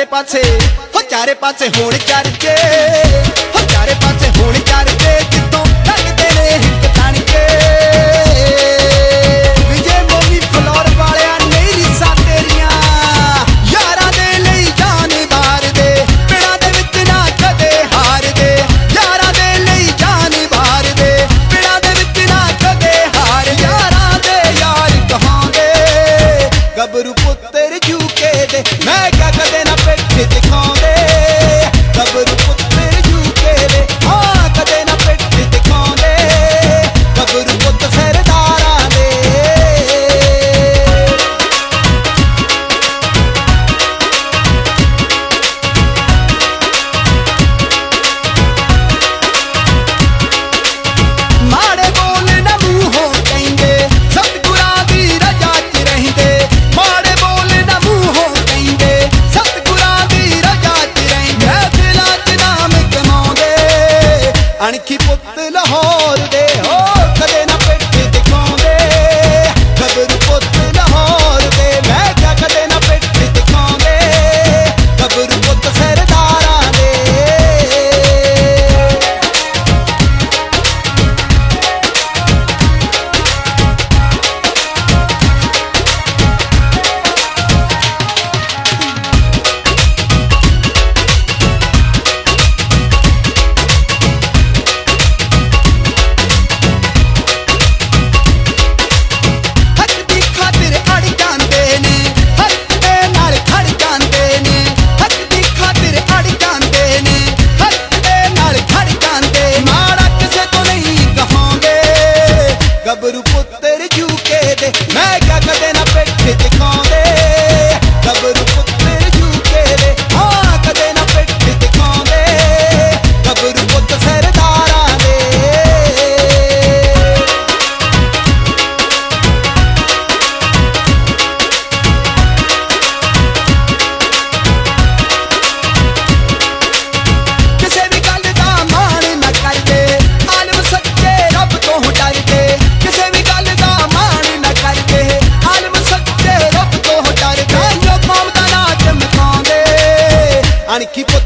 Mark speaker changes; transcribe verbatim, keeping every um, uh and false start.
Speaker 1: पासे हो चारे पासे होण चरचे हो चारे पासे होण चरचे जितों लगदे ने हिक तणके विजे मोगी फलोर वालिया नहीं रिसा तेरिया यारां दे लई जान वार दे पिंडां दे विच ना कदे हार दे यारां दे लई जान वार दे पिंडां दे विच ना कदे हार यारां दे यार कहांदे गबरू पुत्तर झूके दे मैं क्या कदे ना पिठ दिखांदे गबरू पुत्तर झूके दे हाँ कदे ना पिठ दिखांदे गबरू पुत्त सरदारां दे माड़े बोल ना मूंहों कहिंदे सतगुरां दी रजा च रहिंदे माड़े बोल ना मूंहों कहिंदे सतगुरां दी रजा च रहिंदे दिलां च नाम कमाउंदे अणखी पुत्त लाहौर दे हो कदे ना पिठ दिखाउंदे गबरू पुत्त लाहौर दे मैं क्या कदे ना पिठ दिखाउंदे गबरू पुत्त सरदारां दे हक दी खातिर अड़ जांदे ने हक दे नाल खड़ जांदे ने हक दी खातिर अड़ जांदे ने हक दे नाल खड़ जांदे माड़ा किसे तो नहीं कहांगे गबरू पुत्तर झूके दे मैं क्या कदे ना पिठ दिखांदे गबरू पुत्तर झूके दे हाँ कदे ना पिठ दिखांदे गबरू पुत्त सरदारां दे ਕਿਸੇ ਵੀ ਗੱਲ ਦਾ ਮਾਣ ਨਾ ਕਰਦੇ ਆਲਮ ਸੱਚੇ ਰੱਬ ਤੋਂ ਡਰਦੇ ਕਿਸੇ ਵੀ ਗੱਲ ਦਾ ਮਾਣ ਨਾ ਕਰਦੇ ਆਲਮ ਸੱਚੇ ਰੱਬ ਤੋਂ ਡਰਦੇ ਜੋ ਕੌਮ ਦਾ ਨਾਂ ਚਮਕਾਉਂਦੇ ਅਣਖੀ